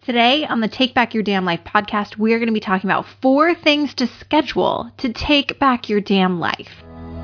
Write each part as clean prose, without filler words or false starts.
Today on the Take Back Your Damn Life podcast, we are going to be talking about 4 things to schedule to take back your damn life.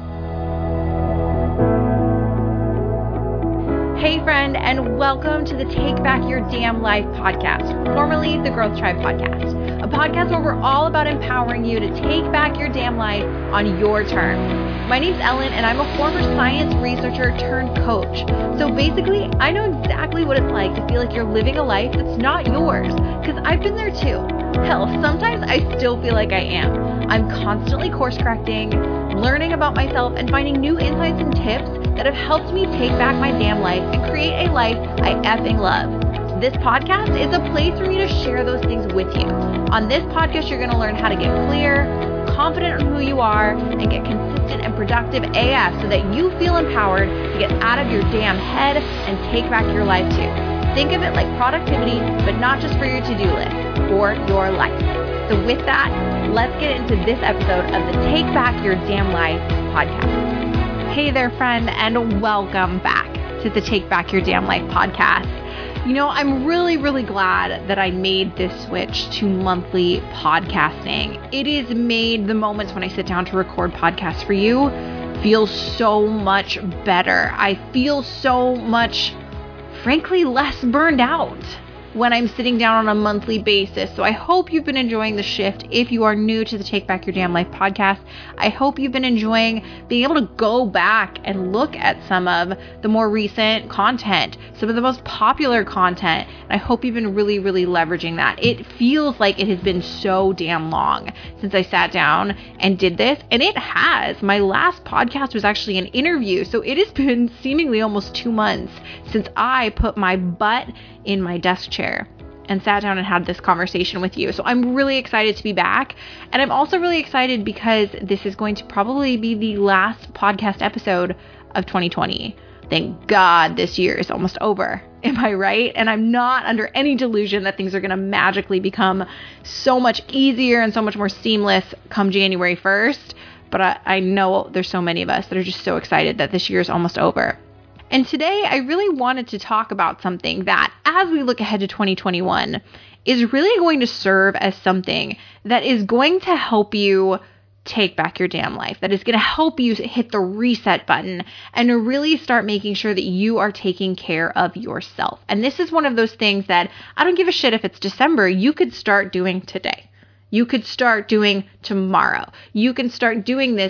Hey friend, and welcome to the Take Back Your Damn Life podcast, formerly the Growth Tribe podcast, a podcast where we're all about empowering you to take back your damn life on your terms. My name's Ellen, and I'm a former science researcher turned coach. So basically, I know exactly what it's like to feel like you're living a life that's not yours, because I've been there too. Hell, sometimes I still feel like I am. I'm constantly course correcting, learning about myself, and finding new insights and tips that have helped me take back my damn life and create a life I effing love. This podcast is a place for me to share those things with you. On this podcast, you're going to learn how to get clear, confident in who you are, and get consistent and productive AF so that you feel empowered to get out of your damn head and take back your life too. Think of it like productivity, but not just for your to-do list, for your life. So with that, let's get into this episode of the Take Back Your Damn Life podcast. Hey there, friend, and welcome back to the Take Back Your Damn Life podcast. You know, I'm really glad that I made this switch to monthly podcasting. It has made the moments when I sit down to record podcasts for you feel so much better. I feel so much, frankly, less burned out when I'm sitting down on a monthly basis. So I hope you've been enjoying the shift. If you are new to the Take Back Your Damn Life podcast, I hope you've been enjoying being able to go back and look at some of the more recent content, some of the most popular content. And I hope you've been really leveraging that. It feels like it has been so damn long since I sat down and did this. And it has. My last podcast was actually an interview. So it has been seemingly almost 2 months since I put my butt in my desk chair and sat down and had this conversation with you. So I'm really excited to be back. And I'm also really excited because this is going to probably be the last podcast episode of 2020. Thank God this year is almost over. Am I right? And I'm not under any delusion that things are going to magically become so much easier and so much more seamless come January 1st. But I know there's so many of us that are just so excited that this year is almost over. And today I really wanted to talk about something that, as we look ahead to 2021, is really going to serve as something that is going to help you take back your damn life, that is going to help you hit the reset button and to really start making sure that you are taking care of yourself. And this is one of those things that I don't give a shit if it's December, you could start doing today. You could start doing tomorrow. You can start doing this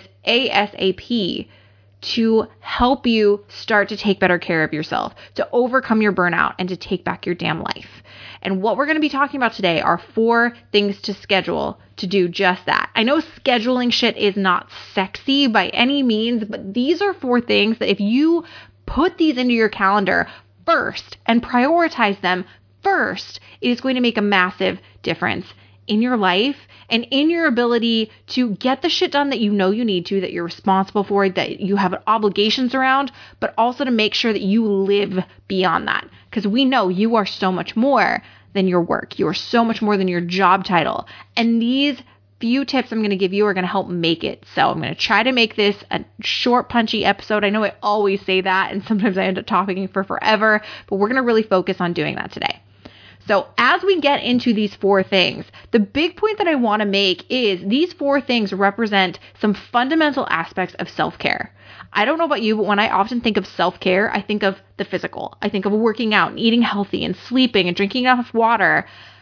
ASAP to help you start to take better care of yourself, to overcome your burnout, and to take back your damn life. And what we're going to be talking about today are 4 things to schedule to do just that. I know scheduling shit is not sexy by any means, but these are 4 things that if you put these into your calendar first and prioritize them first, it is going to make a massive difference in your life and in your ability to get the shit done that you know you need to, that you're responsible for, that you have obligations around, but also to make sure that you live beyond that. Because we know you are so much more than your work. You are so much more than your job title. And these few tips I'm going to give you are going to help make it. So I'm going to try to make this a short, punchy episode. I know I always say that, and sometimes I end up talking for forever, but we're going to really focus on doing that today. So as we get into these 4 things, the big point that I want to make is these 4 things represent some fundamental aspects of self-care. I don't know about you, but when I often think of self-care, I think of the physical. I think of working out and eating healthy and sleeping and drinking enough water.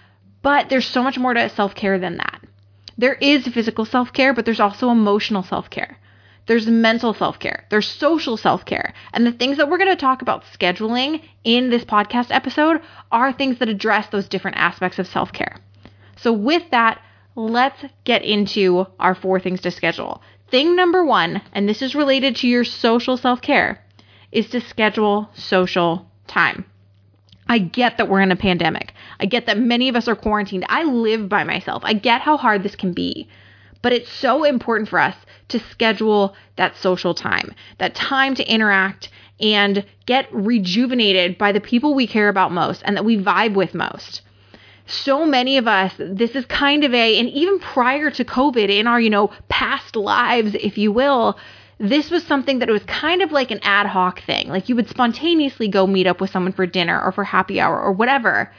But there's so much more to self-care than that. There is physical self-care, but there's also emotional self-care. There's mental self-care. There's social self-care. And the things that we're going to talk about scheduling in this podcast episode are things that address those different aspects of self-care. So with that, let's get into our 4 things to schedule. Thing number 1, and this is related to your social self-care, is to schedule social time. I get that we're in a pandemic. I get that many of us are quarantined. I live by myself. I get how hard this can be. But it's so important for us to schedule that social time, that time to interact and get rejuvenated by the people we care about most and that we vibe with most. So many of us, this is kind of and even prior to COVID in our, past lives, if you will, this was something that was kind of like an ad hoc thing. Like you would spontaneously go meet up with someone for dinner or for happy hour or whatever.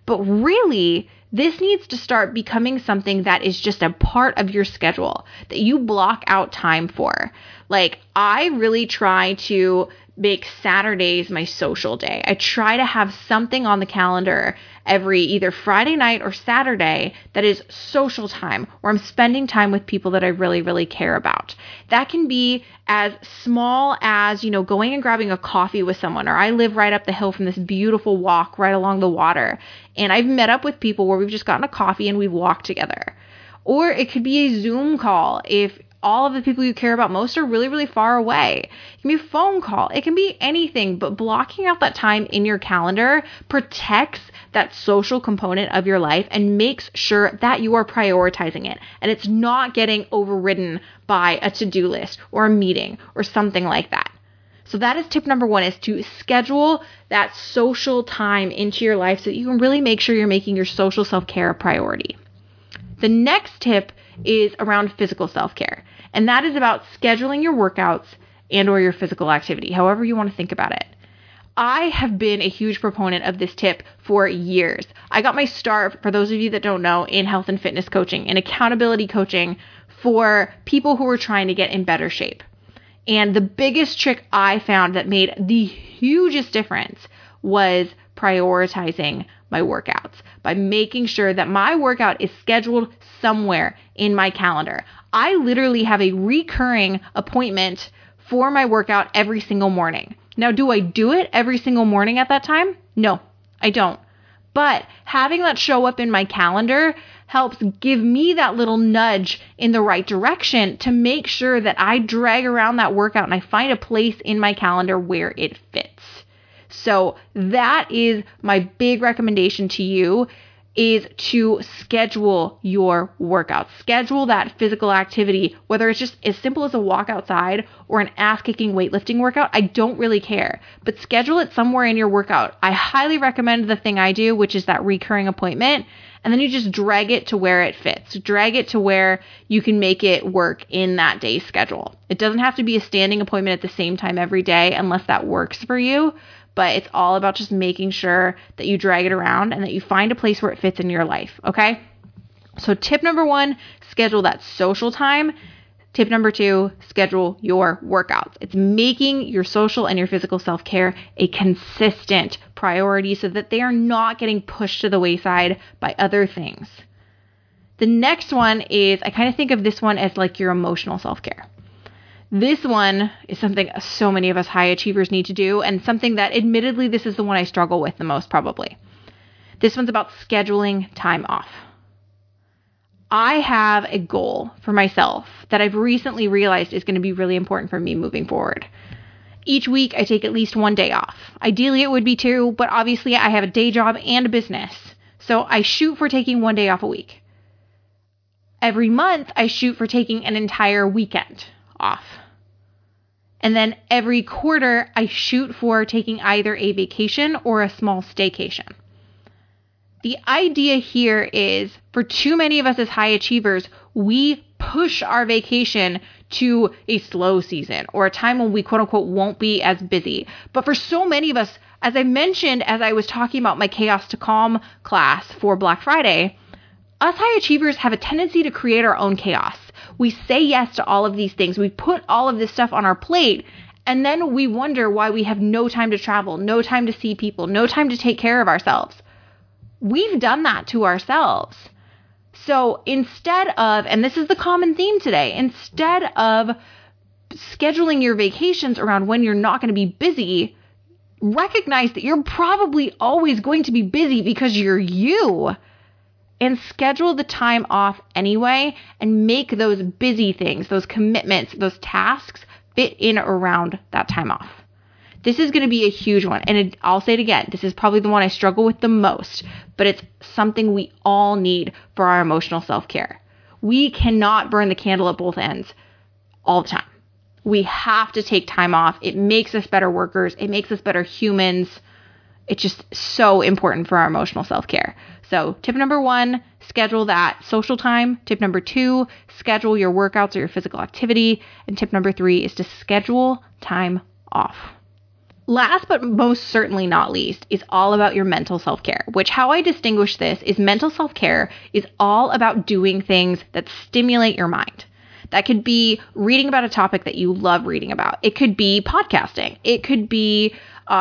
But really, this needs to start becoming something that is just a part of your schedule that you block out time for. Like, I really try to make Saturdays my social day. I try to have something on the calendar every either Friday night or Saturday that is social time, where I'm spending time with people that I really, really care about. That can be as small as, going and grabbing a coffee with someone, or I live right up the hill from this beautiful walk right along the water. And I've met up with people where we've just gotten a coffee and we've walked together. Or it could be a Zoom call if all of the people you care about most are really, really far away. It can be a phone call. It can be anything, but blocking out that time in your calendar protects that social component of your life and makes sure that you are prioritizing it and it's not getting overridden by a to-do list or a meeting or something like that. So that is tip number 1, is to schedule that social time into your life so that you can really make sure you're making your social self-care a priority. The next tip is around physical self-care, and that is about scheduling your workouts and or your physical activity, however you want to think about it. I have been a huge proponent of this tip for years. I got my start, for those of you that don't know, in health and fitness coaching and accountability coaching for people who were trying to get in better shape. And the biggest trick I found that made the hugest difference was prioritizing my workouts, by making sure that my workout is scheduled somewhere in my calendar. I literally have a recurring appointment for my workout every single morning. Now, do I do it every single morning at that time? No, I don't. But having that show up in my calendar helps give me that little nudge in the right direction to make sure that I drag around that workout and I find a place in my calendar where it fits. So that is my big recommendation to you, is to schedule your workouts. Schedule that physical activity, whether it's just as simple as a walk outside or an ass-kicking weightlifting workout. I don't really care, but schedule it somewhere in your workout. I highly recommend the thing I do, which is that recurring appointment, and then you just drag it to where it fits. Drag it to where you can make it work in that day's schedule. It doesn't have to be a standing appointment at the same time every day unless that works for you. But it's all about just making sure that you drag it around and that you find a place where it fits in your life, okay? So tip number 1, schedule that social time. Tip number 2, schedule your workouts. It's making your social and your physical self-care a consistent priority so that they are not getting pushed to the wayside by other things. The next one is, I kind of think of this one as like your emotional self-care. This one is something so many of us high achievers need to do, and something that admittedly this is the one I struggle with the most probably. This one's about scheduling time off. I have a goal for myself that I've recently realized is going to be really important for me moving forward. Each week I take at least 1 day off. Ideally it would be 2, but obviously I have a day job and a business. So I shoot for taking 1 day off a week. Every month I shoot for taking an entire weekend off. And then every quarter, I shoot for taking either a vacation or a small staycation. The idea here is, for too many of us as high achievers, we push our vacation to a slow season or a time when we quote unquote won't be as busy. But for so many of us, as I mentioned, as I was talking about my Chaos to Calm class for Black Friday, us high achievers have a tendency to create our own chaos. We say yes to all of these things. We put all of this stuff on our plate, and then we wonder why we have no time to travel, no time to see people, no time to take care of ourselves. We've done that to ourselves. So instead of, and this is the common theme today, instead of scheduling your vacations around when you're not going to be busy, recognize that you're probably always going to be busy because you're you. And schedule the time off anyway and make those busy things, those commitments, those tasks fit in around that time off. This is going to be a huge one. And I'll say it again, this is probably the one I struggle with the most, but it's something we all need for our emotional self-care. We cannot burn the candle at both ends all the time. We have to take time off. It makes us better workers. It makes us better humans. It's just so important for our emotional self-care. So tip number 1, schedule that social time. Tip number 2, schedule your workouts or your physical activity. And tip number 3 is to schedule time off. Last but most certainly not least is all about your mental self-care, which how I distinguish this is mental self-care is all about doing things that stimulate your mind. That could be reading about a topic that you love reading about. It could be podcasting. It could be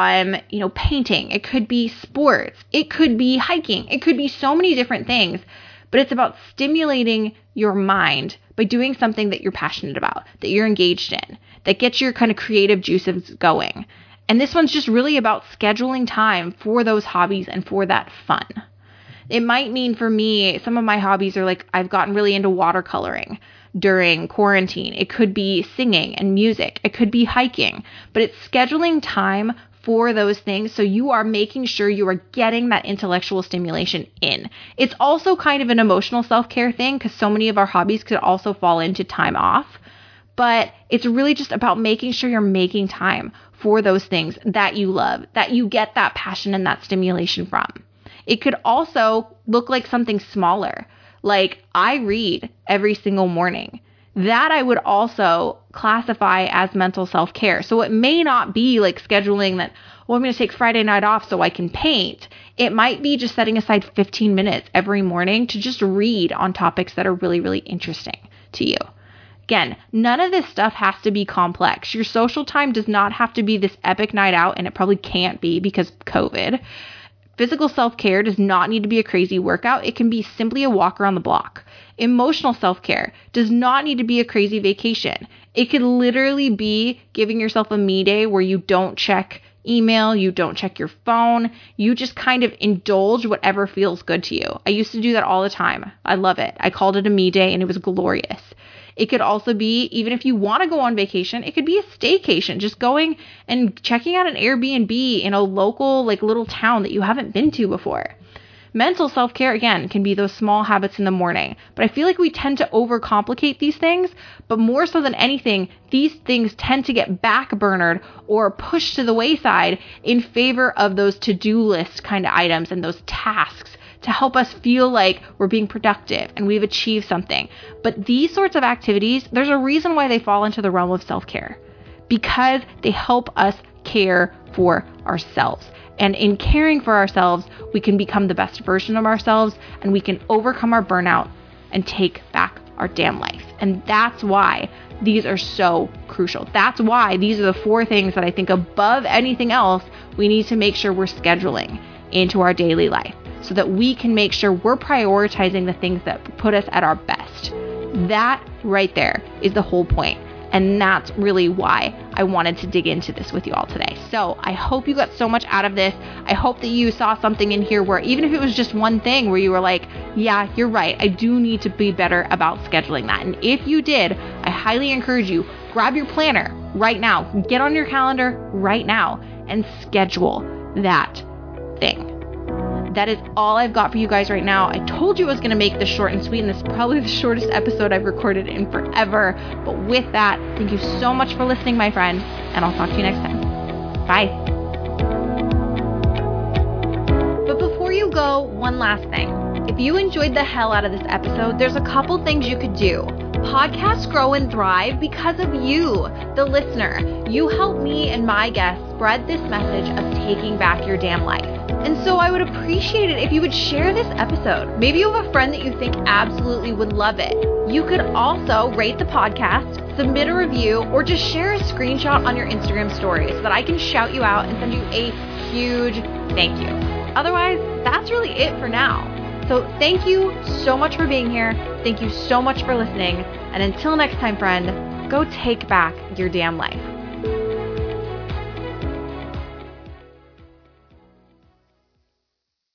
painting. It could be sports. It could be hiking. It could be so many different things, but it's about stimulating your mind by doing something that you're passionate about, that you're engaged in, that gets your kind of creative juices going. And this one's just really about scheduling time for those hobbies and for that fun. It might mean for me, some of my hobbies are like I've gotten really into watercoloring during quarantine. It could be singing and music. It could be hiking, but it's scheduling time for those things so you are making sure you are getting that intellectual stimulation in. It's also kind of an emotional self-care thing because so many of our hobbies could also fall into time off, but it's really just about making sure you're making time for those things that you love, that you get that passion and that stimulation from. It could also look like something smaller, like I read every single morning. That I would also classify as mental self-care. So it may not be like scheduling that, I'm going to take Friday night off so I can paint. It might be just setting aside 15 minutes every morning to just read on topics that are really, really interesting to you. Again, none of this stuff has to be complex. Your social time does not have to be this epic night out, and it probably can't be because of COVID. Physical self-care does not need to be a crazy workout. It can be simply a walk around the block. Emotional self-care does not need to be a crazy vacation. It could literally be giving yourself a me day where you don't check email, you don't check your phone, you just kind of indulge whatever feels good to you. I used to do that all the time. I love it. I called it a me day and it was glorious. It could also be, even if you want to go on vacation, it could be a staycation, just going and checking out an Airbnb in a local, like little town that you haven't been to before. Mental self-care, again, can be those small habits in the morning, but I feel like we tend to overcomplicate these things, but more so than anything, these things tend to get backburnered or pushed to the wayside in favor of those to-do list kind of items and those tasks to help us feel like we're being productive and we've achieved something. But these sorts of activities, there's a reason why they fall into the realm of self-care, because they help us care for ourselves. And in caring for ourselves, we can become the best version of ourselves and we can overcome our burnout and take back our damn life. And that's why these are so crucial. That's why these are the 4 things that I think above anything else, we need to make sure we're scheduling into our daily life, so that we can make sure we're prioritizing the things that put us at our best. That right there is the whole point. And that's really why I wanted to dig into this with you all today. So I hope you got so much out of this. I hope that you saw something in here where even if it was just one thing where you were like, yeah, you're right, I do need to be better about scheduling that. And if you did, I highly encourage you, grab your planner right now, get on your calendar right now and schedule that thing. That is all I've got for you guys right now. I told you I was going to make this short and sweet, and this is probably the shortest episode I've recorded in forever. But with that, thank you so much for listening, my friend, and I'll talk to you next time. Bye. But before you go, one last thing. If you enjoyed the hell out of this episode, there's a couple things you could do. Podcasts grow and thrive because of you, the listener. You help me and my guests spread this message of taking back your damn life. And so I would appreciate it if you would share this episode. Maybe you have a friend that you think absolutely would love it. You could also rate the podcast, submit a review, or just share a screenshot on your Instagram story so that I can shout you out and send you a huge thank you. Otherwise, that's really it for now. So thank you so much for being here. Thank you so much for listening. And until next time, friend, go take back your damn life.